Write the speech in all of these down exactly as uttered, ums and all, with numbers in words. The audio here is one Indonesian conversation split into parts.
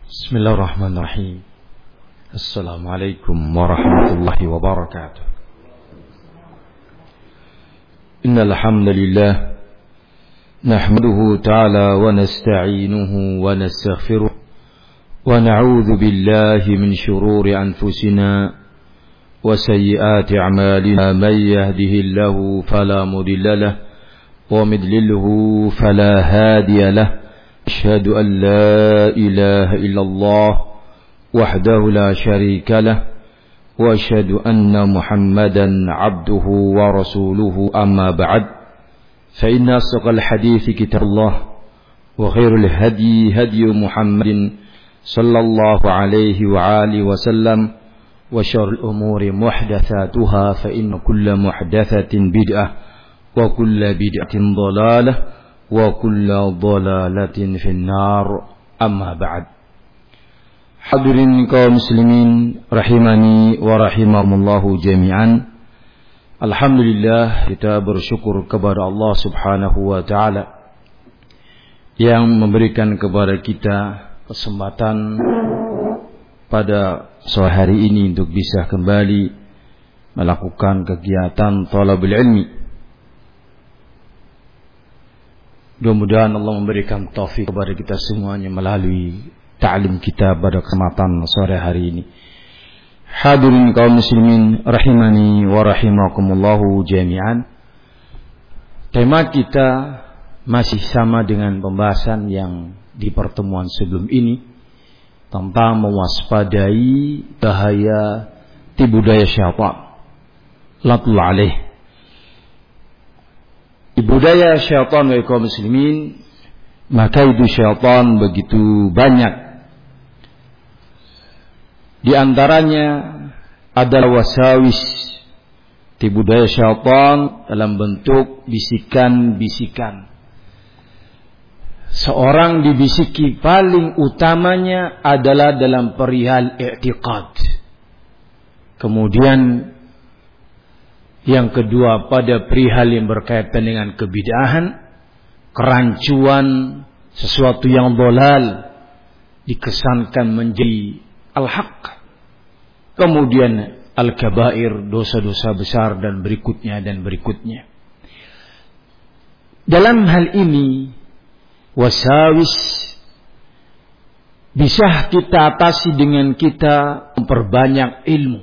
Bismillahirrahmanirrahim. Assalamualaikum warahmatullahi wabarakatuh. Innal hamdalillah nahmaduhu ta'ala wa nasta'inuhu wa nastaghfiruh wa na'udzu billahi min shururi anfusina wa sayyiati a'malina may yahdihillahu fala mudilla lahu wa may yudlilhu fala hadiya lahu. أشهد أن لا إله إلا الله وحده لا شريك له وأشهد أن محمدا عبده ورسوله أما بعد فإن أصدق الحديث كتاب الله وخير الهدي هدي محمد صلى الله عليه وآله وسلم وشر الأمور محدثاتها فإن كل محدثة بدعة وكل بدعة ضلالة wa kullu dhalalatin finnar, amma ba'd. Hadirin kaum muslimin rahimani wa rahimakumullahu jami'an. Alhamdulillah, kita bersyukur kepada Allah Subhanahu wa taala yang memberikan kepada kita kesempatan pada sore hari ini untuk bisa kembali melakukan kegiatan thalabul ilmi. Mudah-mudahan Allah memberikan taufik kepada kita semuanya melalui ta'lim kita pada kesempatan sore hari ini. Hadirin kaum muslimin rahimani wa rahimakumullahu jami'an. Tema kita masih sama dengan pembahasan yang di pertemuan sebelum ini tentang mewaspadai bahaya tipu daya syaitan. Latul alaih. Budaya syaitan wa kaum muslimin, maka itu syaitan begitu banyak. Di antaranya adalah wasawis, tipu daya syaitan dalam bentuk bisikan-bisikan. Seorang dibisiki paling utamanya adalah dalam perihal i'tiqad. Kemudian yang kedua pada perihal yang berkaitan dengan kebid'ahan, kerancuan, sesuatu yang dolal dikesankan menjadi al-haq. Kemudian al-kabair, dosa-dosa besar dan berikutnya dan berikutnya. Dalam hal ini wasawis bisa kita atasi dengan kita memperbanyak ilmu.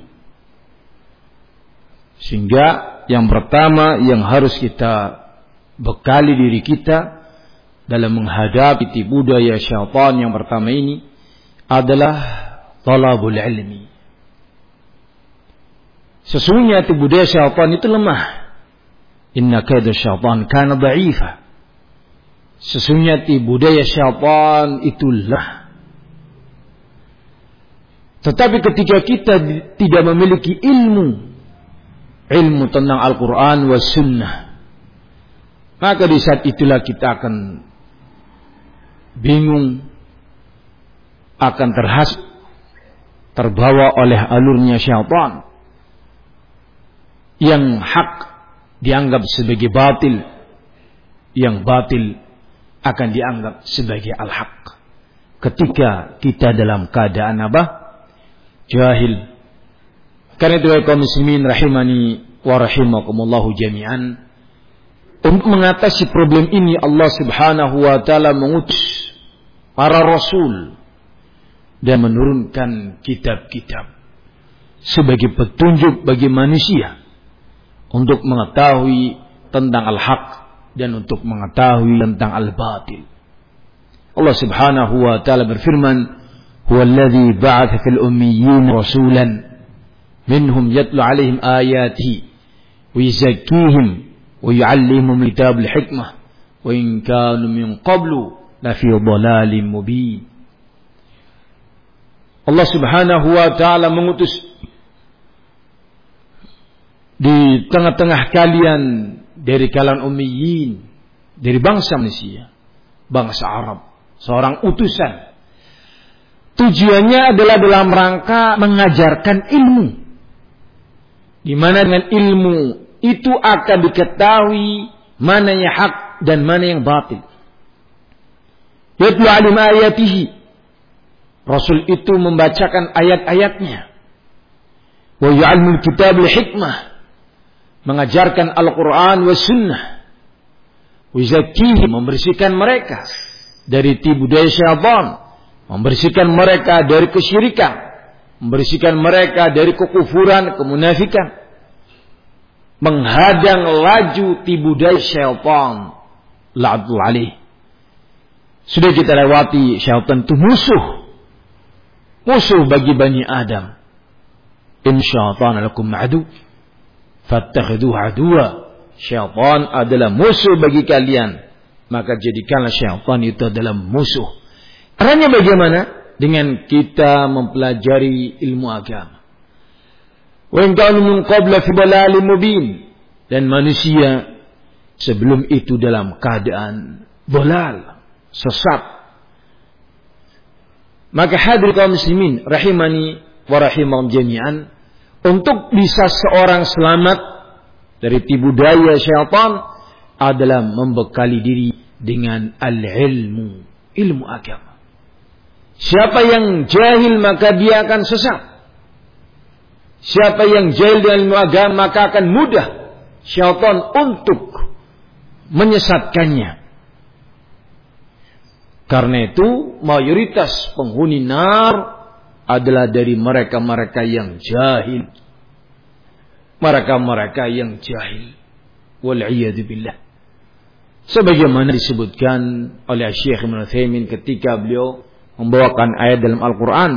Sehingga yang pertama yang harus kita bekali diri kita dalam menghadapi tipu daya syaitan yang pertama ini adalah talabul ilmi. Sesungguhnya tipu daya syaitan itu lemah. Inna kaida syaitan kana dha'ifa. Sesungguhnya tipu daya syaitan itu lemah. Tetapi ketika kita tidak memiliki ilmu ilmu tentang Al-Quran wa Sunnah, maka di saat itulah kita akan bingung, akan terhasut, terbawa oleh alurnya syaitan. Yang hak dianggap sebagai batil, yang batil akan dianggap sebagai al-haq. Ketika kita dalam keadaan apa? Jahil. Karena itu kaum muslimin rahimani wa rahimakumullahu jami'an, untuk mengatasi problem ini Allah Subhanahu wa taala mengutus para rasul dan menurunkan kitab-kitab sebagai petunjuk bagi manusia untuk mengetahui tentang al-haq dan untuk mengetahui tentang al-batil. Allah Subhanahu wa taala berfirman, "Huwallazi ba'atha fil ummiyyin rasulan minhum yatlu alaihim ayatihi wa yuzakkihim wa yu'allimuhum kitabal hikmah wa in kanu min qablu la fi dhalalin mubin." Allah Subhanahu wa taala mengutus di tengah-tengah kalian dari kalangan ummiyin, dari bangsa manusia, bangsa Arab, seorang utusan. Tujuannya adalah dalam rangka mengajarkan ilmu, di mana dengan ilmu itu akan diketahui mana yang hak dan mana yang batil. Yatlu alim ayatihi Rasul itu membacakan ayat-ayatnya. Wa yu'allimul kitab wal hikmah, mengajarkan Al-Quran wa sunnah. Wa yuzakkihim, membersihkan mereka dari tipu daya syaitan, membersihkan mereka dari kesyirikan, membersihkan mereka dari kekufuran, kemunafikan, menghadang laju tipu daya syaitan. La'adul alaih. Sudah kita lewati, syaitan itu musuh. Musuh bagi Bani Adam. In syaitan lakum adu, fattakhiduhu aduwa. Syaitan adalah musuh bagi kalian, maka jadikanlah syaitan itu adalah musuh. Caranya bagaimana? Dengan kita mempelajari ilmu agama. Wa in kanu min qabla fi dhalalin mubin, dan manusia sebelum itu dalam keadaan dhalal, sesat. Maka hadir kaum muslimin rahimani wa rahimahum jami'an, untuk bisa seorang selamat dari tipu daya syaitan adalah membekali diri dengan al-ilmu, ilmu agama. Siapa yang jahil maka dia akan sesat. Siapa yang jahil dengan ilmu agama maka akan mudah syaitan untuk menyesatkannya. Karena itu mayoritas penghuni nar adalah dari mereka-mereka yang jahil. Mereka-mereka yang jahil. Wal'iyadu billah. Sebagaimana disebutkan oleh Syekh Ibnu Utsaimin ketika beliau membawakan ayat dalam Al-Quran.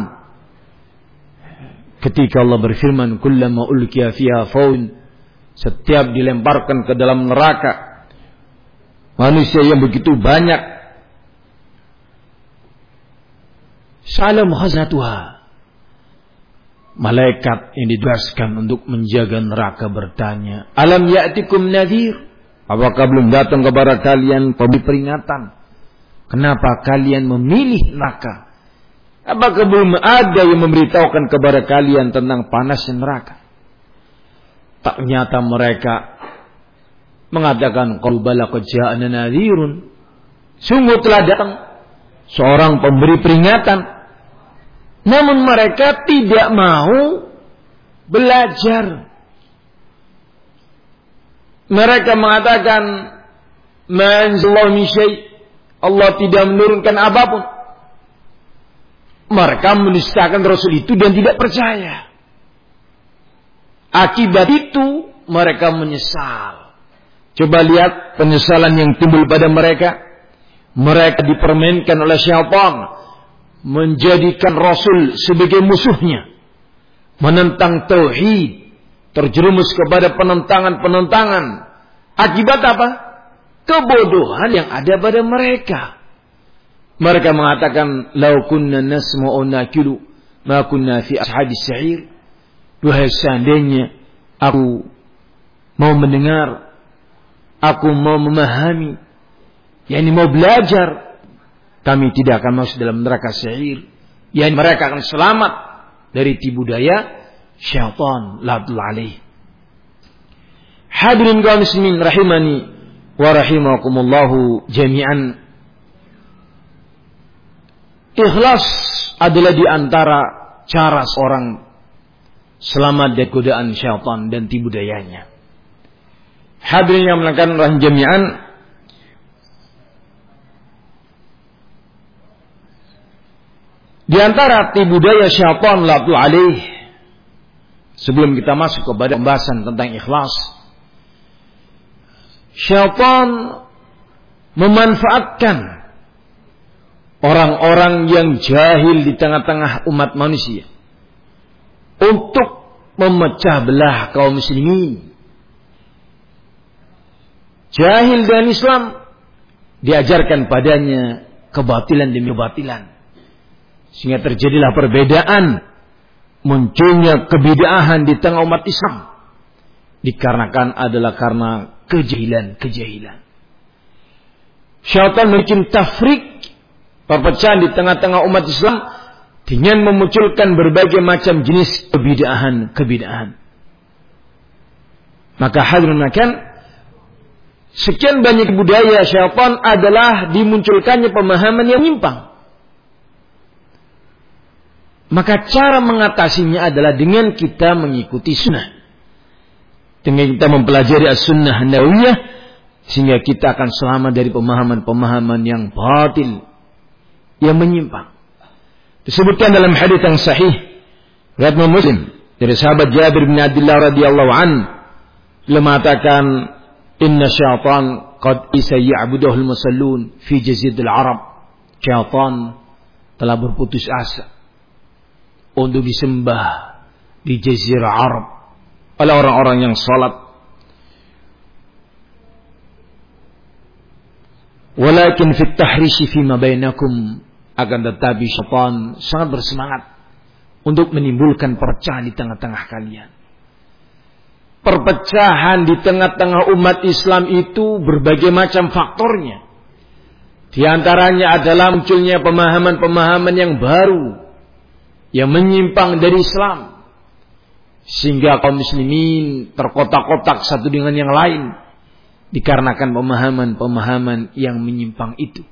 Ketika Allah berfirman, kullama ulqiya fiha faun, setiap dilemparkan ke dalam neraka manusia yang begitu banyak, salam khazatuha, malaikat yang ditugaskan untuk menjaga neraka bertanya, alam ya'tikum nadhir, apakah belum datang kepada kalian pemberi peringatan? Kenapa kalian memilih neraka? Apakah belum ada yang memberitahukan kepada kalian tentang panasnya neraka? Ternyata mereka mengatakan, qalu bala qad ja'ana nadhirun, sungguh telah datang seorang pemberi peringatan. Namun mereka tidak mau belajar. Mereka mengatakan, ma anzalallahu min syai', Allah tidak menurunkan apapun. Mereka menistakan Rasul itu dan tidak percaya. Akibat itu mereka menyesal. Coba lihat penyesalan yang timbul pada mereka. Mereka dipermainkan oleh syaitan, menjadikan Rasul sebagai musuhnya, menentang tauhid, terjerumus kepada penentangan-penentangan. Akibat apa? Kebodohan yang ada pada mereka. Mereka mengatakan, lau kunna nasma'u nakilu ma kunna fi ashabis sa'ir. Duhai seandainya aku mau mendengar, aku mau memahami, yakni mau belajar, kami tidak akan masuk dalam neraka sa'ir. Yakni mereka akan selamat dari tipu daya syaitan la'adul alaih. Hadirin kaum muslimin rahimani wa rahimakumullahu jami'an. Ikhlas adalah di antara cara seorang selamat dari godaan syaitan dan tipu dayanya. Hadirin yang melakukan rahim jami'an, di antara tipu daya syaitan la'adul alaih, sebelum kita masuk kepada pembahasan tentang ikhlas, syaitan memanfaatkan orang-orang yang jahil di tengah-tengah umat manusia untuk memecah belah kaum muslimin. Jahil dengan Islam, diajarkan padanya kebatilan demi kebatilan, sehingga terjadilah perbedaan, munculnya kebid'ahan di tengah umat Islam, dikarenakan adalah karena kejahilan-kejahilan. Syaitan bikin tafrik, perpecahan di tengah-tengah umat Islam dengan memunculkan berbagai macam jenis kebid'ahan-kebid'ahan. Maka hadirin akan sekian banyak budaya syaitan adalah dimunculkannya pemahaman yang menyimpang. Maka cara mengatasinya adalah dengan kita mengikuti sunnah. Dengan kita mempelajari as-sunnah nabawiyah, sehingga kita akan selamat dari pemahaman-pemahaman yang batil, yang menyimpang. Disebutkan dalam hadits yang sahih riwayat Muslim dari sahabat Jabir bin Abdullah radhiyallahu an, beliau mengatakan, inna syaitan qad isa ya'buduhul musallun fi jaziratil Arab. Syaitan telah berputus asa untuk disembah di jazirah Arab oleh orang-orang yang salat. Walakin fit tahrishi fima bainakum, akan tetapi syaitan sangat bersemangat untuk menimbulkan perpecahan di tengah-tengah kalian. Perpecahan di tengah-tengah umat Islam itu berbagai macam faktornya. Di antaranya adalah munculnya pemahaman-pemahaman yang baru yang menyimpang dari Islam, sehingga kaum muslimin terkotak-kotak satu dengan yang lain dikarenakan pemahaman-pemahaman yang menyimpang itu.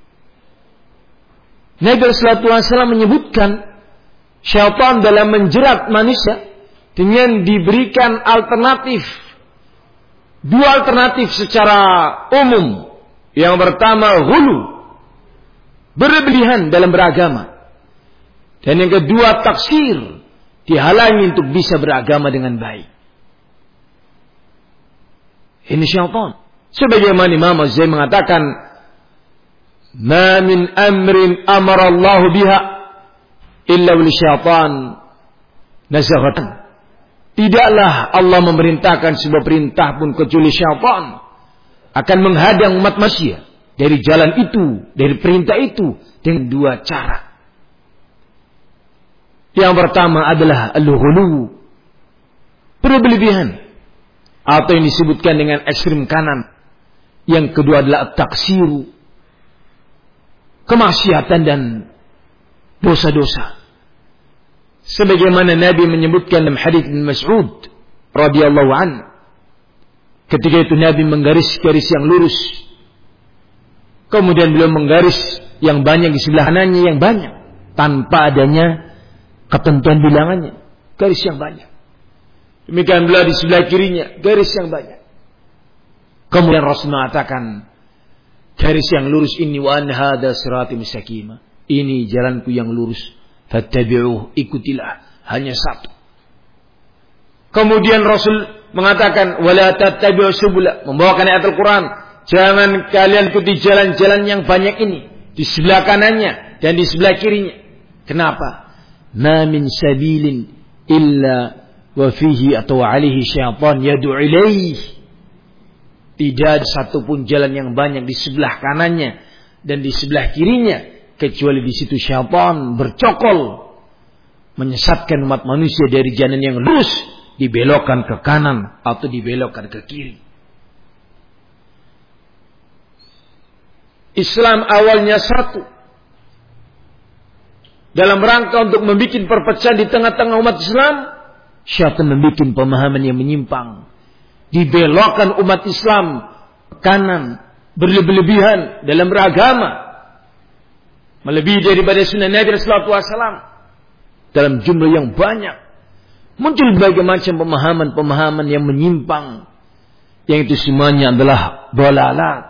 Nabi sallallahu alaihi wasallam menyebutkan syaitan dalam menjerat manusia dengan diberikan alternatif, dua alternatif secara umum. Yang pertama, ghulu, berlebihan dalam beragama. Dan yang kedua, taksir, dihalangi untuk bisa beragama dengan baik. Ini syaitan. Sebagaimana Imam Az-Zain mengatakan, ma min amrin amara Allah biha illa wal syaitan nazaghatan. Tidaklah Allah memerintahkan sebuah perintah pun kecuali syaitan akan menghadang umat manusia dari jalan itu, dari perintah itu dengan dua cara. Yang pertama adalah al-ghulu, berlebihan, atau yang disebutkan dengan ekstrem kanan. Yang kedua adalah at-taksiru, kemaksiatan dan dosa-dosa. Sebagaimana Nabi menyebutkan dalam hadits Ibnu Mas'ud radhiyallahu anhu, ketika itu Nabi menggaris garis yang lurus, kemudian beliau menggaris yang banyak di sebelah kanannya yang banyak, tanpa adanya ketentuan bilangannya, garis yang banyak. Demikian pula di sebelah kirinya, garis yang banyak. Kemudian Rasul mengatakan, garis yang lurus ini, wa an hadza sirati mustaqim, ini jalanku yang lurus, fattabi'uh, ikutilah, hanya satu. Kemudian Rasul mengatakan, wala tattabi'us subula, membawakan ayat Al-Quran, jangan kalian ikuti jalan-jalan yang banyak ini, di sebelah kanannya dan di sebelah kirinya. Kenapa? Ma min sabilin illa wa fihi atau alihi syaitan yad'u ilaih. Tidak ada satupun jalan yang banyak di sebelah kanannya dan di sebelah kirinya kecuali di situ syaitan bercokol menyesatkan umat manusia dari jalan yang lurus, dibelokkan ke kanan atau dibelokkan ke kiri. Islam awalnya satu, dalam rangka untuk membuat perpecahan di tengah-tengah umat Islam, syaitan membuat pemahaman yang menyimpang, dibelokkan umat Islam ke kanan, berlebihan dalam beragama, melebihi daripada sunnah Nabi sallallahu alaihi wasallam dalam jumlah yang banyak. Muncul berbagai macam pemahaman-pemahaman yang menyimpang, yang itu semuanya adalah dhalalat,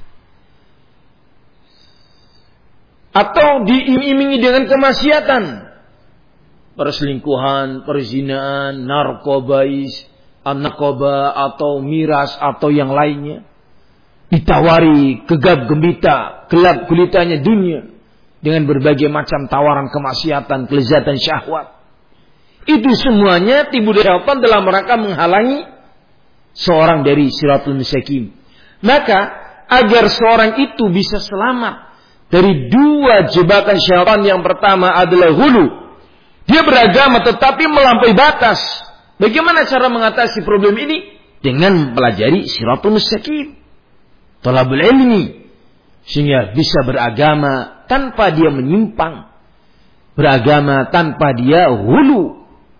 atau diiming-imingi dengan kemaksiatan, perselingkuhan, perzinaan, narkobais, narkoba atau miras atau yang lainnya, ditawari gegap gembita, gelap gulitanya dunia dengan berbagai macam tawaran kemaksiatan, kelezatan syahwat. Itu semuanya timbul dari syaitan dalam rangka menghalangi seorang dari siratul mustaqim. Maka agar seorang itu bisa selamat dari dua jebakan syaitan, yang pertama adalah hulu, dia beragama tetapi melampaui batas. Bagaimana cara mengatasi problem ini? Dengan mempelajari siratul mustaqim, talabul ilmi, sehingga bisa beragama tanpa dia menyimpang, beragama tanpa dia hulu.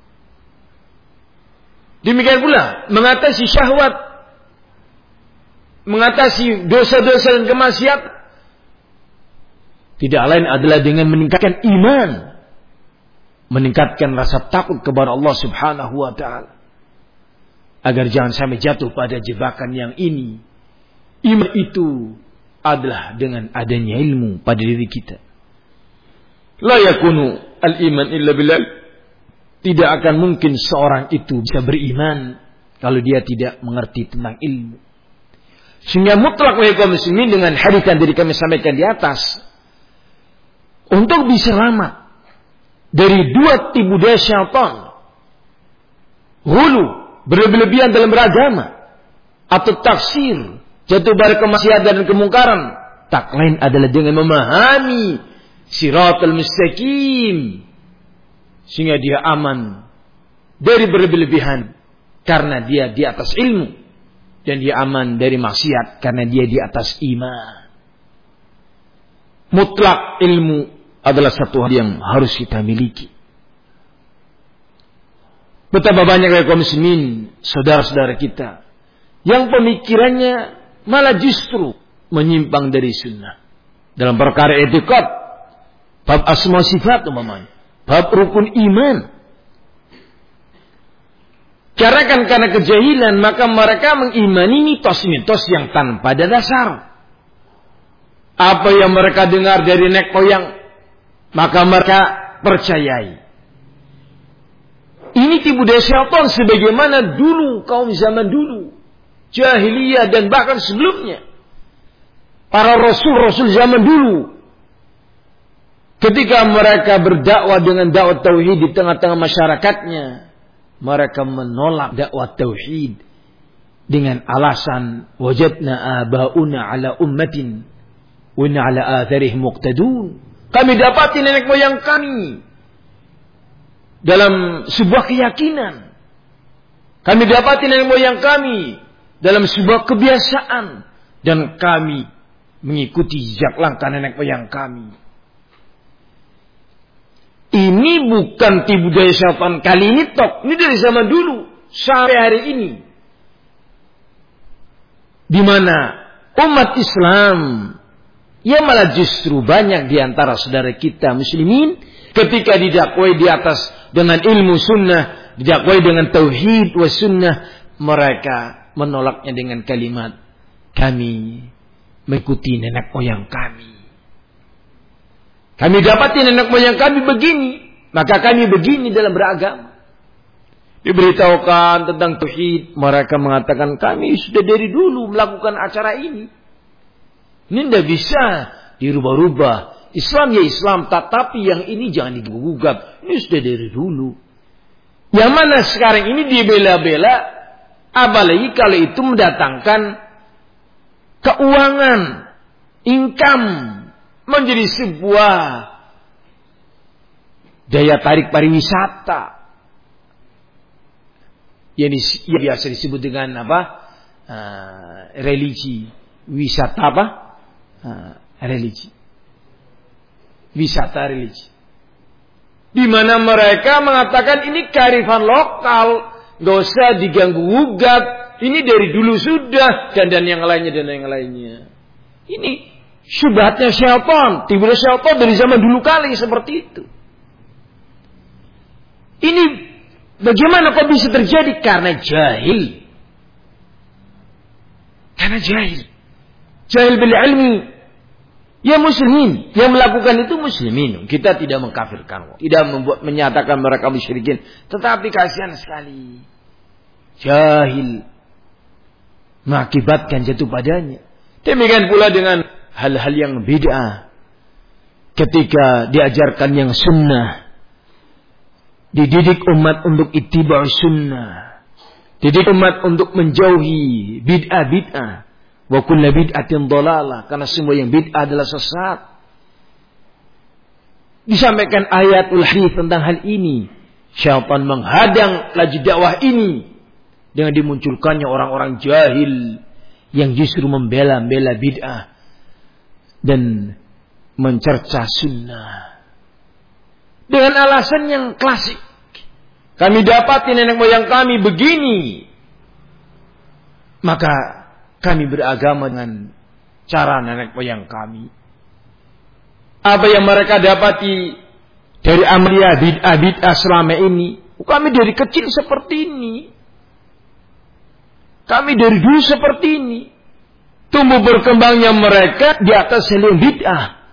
Demikian pula mengatasi syahwat, mengatasi dosa-dosa dan kemaksiatan, tidak lain adalah dengan meningkatkan iman, meningkatkan rasa takut kepada Allah Subhanahu wa taala. Agar jangan sampai jatuh pada jebakan yang ini. Iman itu adalah dengan adanya ilmu pada diri kita. La yakunu al-iman illa billah. Tidak akan mungkin seorang itu bisa beriman kalau dia tidak mengerti tentang ilmu. Sehingga mutlak wahai kaum muslimin, dengan hadis yang tadi kami sampaikan di atas, untuk bisa selamat dari dua tipu daya syaitan, hulu, berlebihan dalam beragama, atau taksir, jatuh pada kemaksiatan dan kemungkaran, tak lain adalah dengan memahami siratal mustaqim, sehingga dia aman dari berlebihan karena dia di atas ilmu, dan dia aman dari maksiat karena dia di atas iman. Mutlak ilmu adalah satu hal yang harus kita miliki. Betapa banyak kaum muslimin, saudara-saudara kita, yang pemikirannya malah justru menyimpang dari sunnah. Dalam perkara etikad, bab asma sifat umpamanya, bab rukun iman. Karena kan karena kejahilan, maka mereka mengimani mitos-mitos yang tanpa ada dasar. Apa yang mereka dengar dari nenek moyang, maka mereka percayai. Ini tipu daya syaitan sebagaimana dulu kaum zaman dulu, jahiliyah dan bahkan sebelumnya. Para rasul-rasul zaman dulu, ketika mereka berdakwah dengan dakwah tauhid di tengah-tengah masyarakatnya, mereka menolak dakwah tauhid dengan alasan wajadna abauna ala ummatin wa inna ala atharihim muqtadun. Kami dapati nenek moyang kami dalam sebuah keyakinan. Kami dapati nenek moyang kami dalam sebuah kebiasaan, dan kami mengikuti jejak langkah nenek moyang kami. Ini bukan tipu daya syaitan kali ini tok. Ini dari zaman dulu sampai hari ini, di mana umat Islam, ya malah justru banyak di antara saudara kita muslimin ketika didakwai di atas dengan ilmu sunnah, didakwai dengan tauhid wa sunnah, mereka menolaknya dengan kalimat kami mengikuti nenek moyang kami. Kami dapati nenek moyang kami begini, maka kami begini dalam beragama. Diberitahukan tentang tauhid, mereka mengatakan kami sudah dari dulu melakukan acara ini. Ini tidak bisa dirubah-rubah. Islam ya Islam, tetapi yang ini jangan digugat. Ini sudah dari dulu. Yang mana sekarang ini dibela-bela, apalagi kalau itu mendatangkan keuangan, income, menjadi sebuah daya tarik pariwisata. Yang biasa disebut dengan apa? Uh, religi. Wisata apa? Uh, religi. Wisata religi. Di mana mereka mengatakan ini kearifan lokal, gak usah diganggu gugat, ini dari dulu sudah, dan dan yang lainnya dan yang lainnya. Ini syubhatnya syaitan, tiba syaitan dari zaman dulu kali seperti itu. Ini bagaimana kok bisa terjadi? Karena jahil. Karena jahil. Jahil bil ilmi. Ya muslimin, yang melakukan itu muslimin. Kita tidak mengkafirkan, tidak membuat menyatakan mereka musyrikin, tetapi kasihan sekali. Jahil mengakibatkan jatuh padanya. Demikian pula dengan hal-hal yang bid'ah. Ketika diajarkan yang sunnah, dididik umat untuk ittiba' sunnah, dididik umat untuk menjauhi bid'ah-bid'ah. Wa kullu bid'atin dhalalah, karena semua yang bid'ah adalah sesat. Disampaikan ayatul hadits tentang hal ini. Syaitan menghadang laju dakwah ini dengan dimunculkannya orang-orang jahil yang justru membela-bela bid'ah dan mencerca sunnah dengan alasan yang klasik. Kami dapati nenek moyang kami begini, maka kami beragama dengan cara nenek moyang kami. Apa yang mereka dapati dari amalia bid'ah-bid'ah selama ini. Kami dari kecil seperti ini. Kami dari dulu seperti ini. Tumbuh berkembangnya mereka di atas seling bid'ah.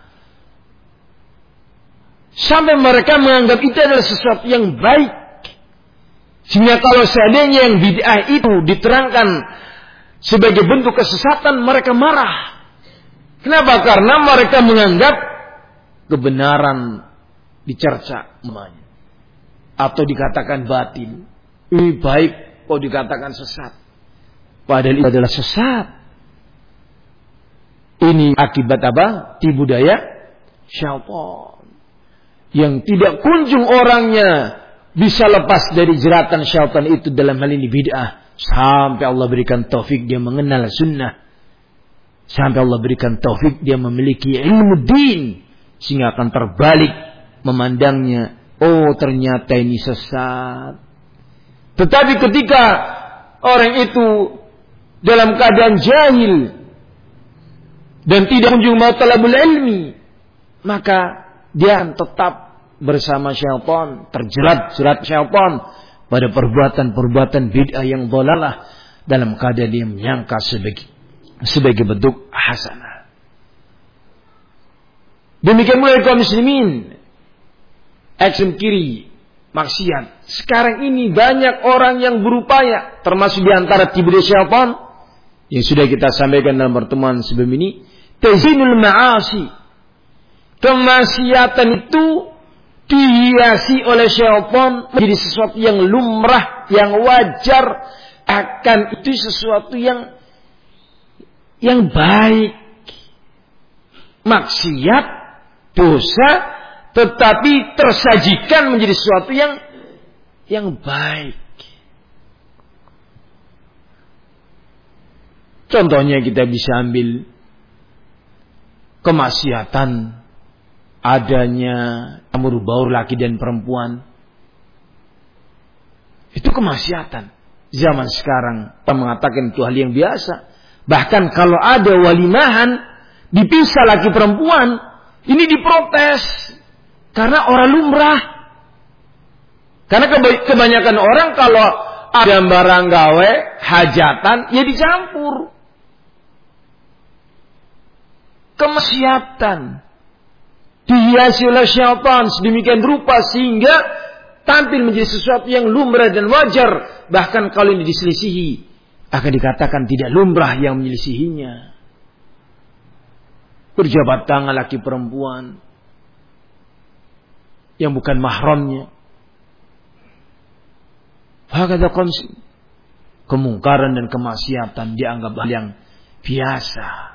Sampai mereka menganggap itu adalah sesuatu yang baik. Sehingga kalau seandainya yang bid'ah itu diterangkan sebagai bentuk kesesatan, mereka marah. Kenapa? Karena mereka menganggap kebenaran dicerca namanya. Atau dikatakan batin. Ini baik kok dikatakan sesat. Padahal itu adalah sesat. Ini akibat apa? Tipu daya syaitan. Yang tidak kunjung orangnya bisa lepas dari jeratan syaitan itu dalam hal ini bid'ah. Sampai Allah berikan taufik dia mengenal sunnah. Sampai Allah berikan taufik dia memiliki ilmu din. Sehingga akan terbalik memandangnya. Oh ternyata ini sesat. Tetapi ketika orang itu dalam keadaan jahil. Dan tidak kunjung mau talabul ilmi. Maka dia tetap bersama syaitan, terjerat-jerat syaitan pada perbuatan-perbuatan bid'ah yang dhalalah dalam keadaan dia menyangka sebagai sebagai bentuk hasanah. Demikian mulai kaum muslimin, ekstrem kiri, maksiat. Sekarang ini banyak orang yang berupaya, termasuk di antara tipu daya syaitan yang sudah kita sampaikan dalam pertemuan sebelum ini, tazinul ma'asi. Kemaksiatan itu dihiasi oleh syaitan menjadi sesuatu yang lumrah, yang wajar, akan itu sesuatu yang yang baik. Maksiat, dosa, tetapi tersajikan menjadi sesuatu yang yang baik. Contohnya kita bisa ambil kemaksiatan adanya campur baur laki dan perempuan. Itu kemaksiatan. Zaman sekarang kita mengatakan itu hal yang biasa. Bahkan kalau ada walimahan dipisah laki perempuan, ini diprotes karena orang lumrah. Karena kebanyakan orang kalau ada barang gawe hajatan ya dicampur. Kemaksiatan dihiasi oleh syaitan sedemikian rupa sehingga tampil menjadi sesuatu yang lumrah dan wajar. Bahkan kalau ini diselisihi akan dikatakan tidak lumrah yang menyelisihinya. Berjabat tangan laki perempuan yang bukan mahramnya. Hakadha qamsi. Kemungkaran dan kemaksiatan dianggap hal yang biasa.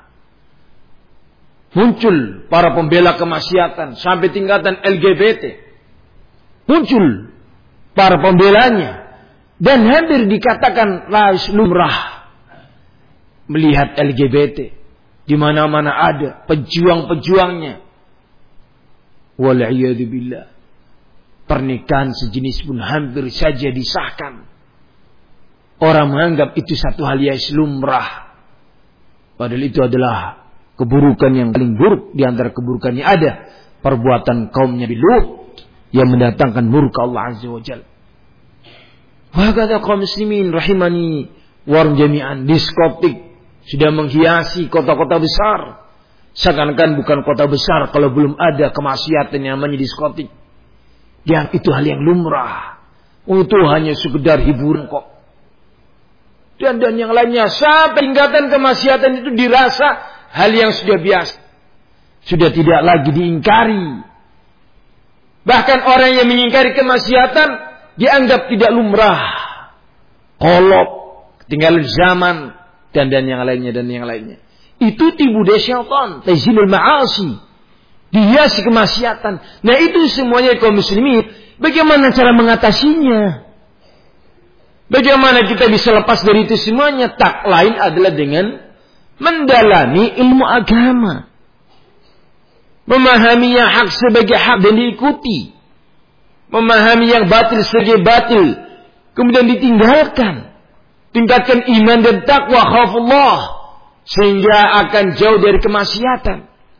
Muncul para pembela kemaksiatan sampai tingkatan L G B T. Muncul para pembelanya. Dan hampir dikatakan lumrah melihat L G B T. Di mana-mana ada pejuang-pejuangnya. Wal'iyadzubillah. Pernikahan sejenis pun hampir saja disahkan. Orang menganggap itu satu hal yang lumrah. Padahal itu adalah keburukan yang paling buruk di antara keburukan yang ada. Perbuatan kaum Nabi Lut yang mendatangkan murka Allah Azza wa Jalla. Wahakata kaum muslimin rahimani warung jami'an. Diskotik sudah menghiasi kota-kota besar. Seakan-akan bukan kota besar kalau belum ada kemaksiatan yang namanya diskotik. Yang itu hal yang lumrah. Itu hanya sekedar hiburan kok. Dan dan yang lainnya sampai tingkatan kemaksiatan itu dirasa hal yang sudah biasa. Sudah tidak lagi diingkari. Bahkan orang yang mengingkari kemaksiatan dianggap tidak lumrah. Kolot, ketinggalan zaman dan dan yang lainnya dan yang lainnya. Itu tipu daya syaitan, tazinul ma'asi. Dihiasi kemaksiatan. Nah itu semuanya kaum muslimin. Bagaimana cara mengatasinya? Bagaimana kita bisa lepas dari itu semuanya? Tak lain adalah dengan mendalami ilmu agama. Memahami yang hak sebagai hak dan diikuti. Memahami yang batil sebagai batil. Kemudian ditinggalkan. Tingkatkan iman dan takwa khafullah. Sehingga akan jauh dari kemaksiatan.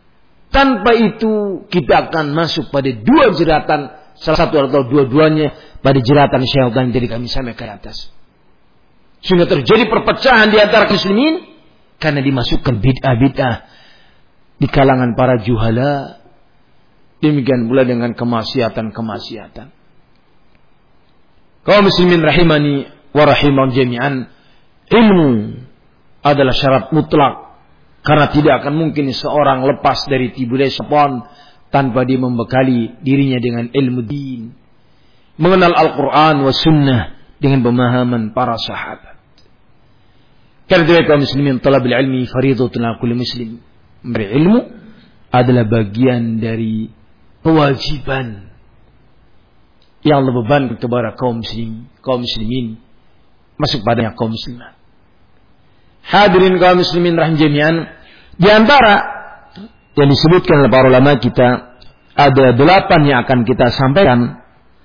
Tanpa itu kita akan masuk pada dua jeratan, salah satu atau dua-duanya pada jeratan syaitan yang tadi kami sampaikan atas. Sehingga terjadi perpecahan di antara muslimin karena dimasukkan bid'ah-bid'ah di kalangan para juhala. Demikian pula dengan kemaksiatan-kemaksiatan. Kaum muslimin rahimani wa rahimahum jami'an, ilmu adalah syarat mutlak, karena tidak akan mungkin seorang lepas dari tibu daya syaitan tanpa dia membekali dirinya dengan ilmu din, mengenal Al-Quran wa sunnah dengan pemahaman para sahabat. Karena itu kaum muslimin, talabul ilmi fariidatun 'ala kulli muslim. Memberi ilmu adalah bagian dari kewajiban yang Allah bebankan kepada kaum muslim, kaum muslimin, masuk padanya kaum muslimat. Hadirin kaum muslimin rahim jami'an, di antara yang disebutkan oleh para ulama kita ada delapan yang akan kita sampaikan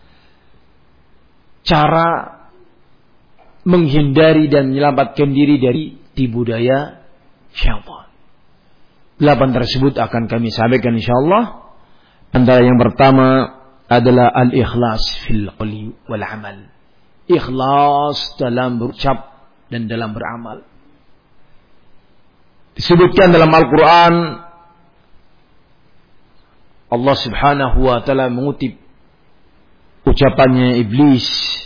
cara menghindari dan menyelamatkan diri dari tipu daya syaitan. Delapan tersebut akan kami sampaikan insyaallah. Antara yang pertama adalah al-ikhlas fil qawli wal amal. Ikhlas dalam berucap dan dalam beramal. Disebutkan dalam Al-Quran, Allah subhanahu wa ta'ala mengutip ucapannya Iblis,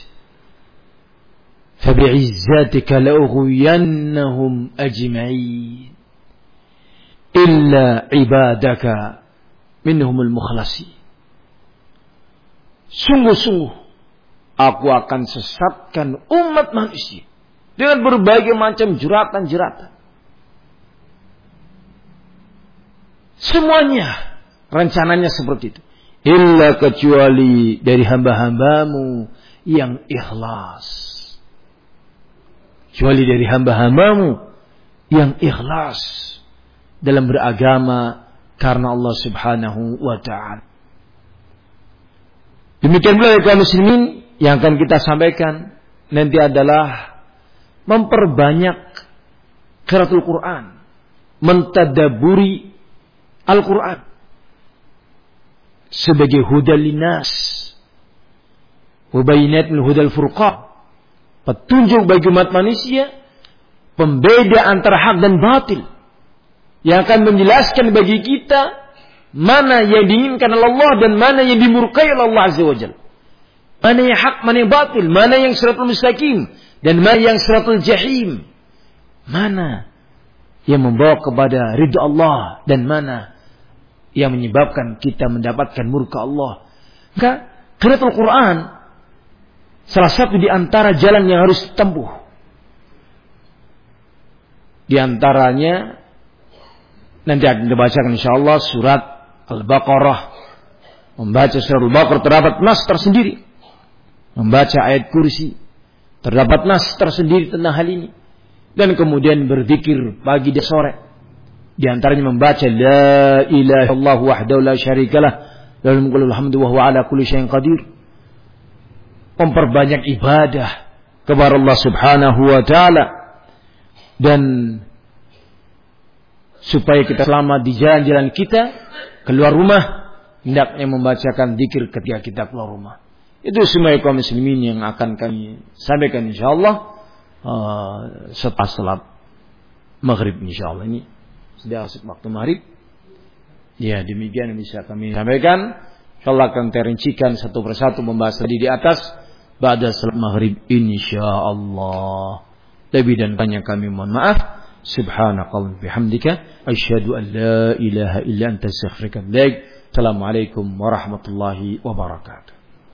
فَبِعِزَّتِكَ لَأُغْوِيَنَّهُمْ أَجْمَعِينَ إِلَّا عِبَادَكَ مِنْهُمُ الْمُخْلَصِينَ. Sungguh-sungguh aku akan sesatkan umat manusia dengan berbagai macam jeratan-jeratan. Semuanya rencananya seperti itu. Illa kecuali dari hamba-hambamu yang ikhlas. Kecuali dari hamba-hambamu yang ikhlas dalam beragama karena Allah subhanahu wa ta'ala. Demikian pula kaum muslimin yang akan kita sampaikan nanti adalah memperbanyak qiraatul Quran, mentadaburi Al-Quran sebagai hudal linnas wa bayinat min hudal furqan, petunjuk bagi umat manusia, pembeda antara hak dan batil, yang akan menjelaskan bagi kita mana yang diinginkan oleh Allah dan mana yang dimurkai oleh Allah Azza wa Jalla. Mana yang hak, mana yang batil, mana yang siratul mustaqim dan mana yang siratul jahim. Mana yang membawa kepada ridha Allah dan mana yang menyebabkan kita mendapatkan murka Allah. Maka qiraatul Quran salah satu di antara jalan yang harus ditempuh. Di antaranya nanti akan dibacakan insyaallah surat Al-Baqarah. Membaca surat Al-Baqarah terdapat nas tersendiri. Membaca ayat kursi terdapat nas tersendiri tentang hal ini. Dan kemudian berzikir pagi dan sore. Di antaranya membaca la ilaha illallah wahdahu la syarikalah lahul mulku wa lahul hamdu wa huwa ala kulli syai'in qadir. Memperbanyak ibadah kepada Allah Subhanahu wa taala, dan supaya kita selamat di jalan-jalan kita keluar rumah, hendaknya membacakan zikir ketika kita keluar rumah. Itu semua kaum muslimin yang akan kami sampaikan insyaallah uh, setelah salat maghrib insyaallah. Ini sudah waktu maghrib. Ya, demikian yang bisa kami sampaikan. Insyaallah akan terincikan satu persatu membahas tadi di atas pada salat maghrib insyaallah. Lebih dan banyak kami mohon maaf. Subhanakallahumma bihamdika asyhadu an la ilaha illa anta astaghfiruka wa atubu ilaik. Assalamualaikum warahmatullahi wabarakatuh.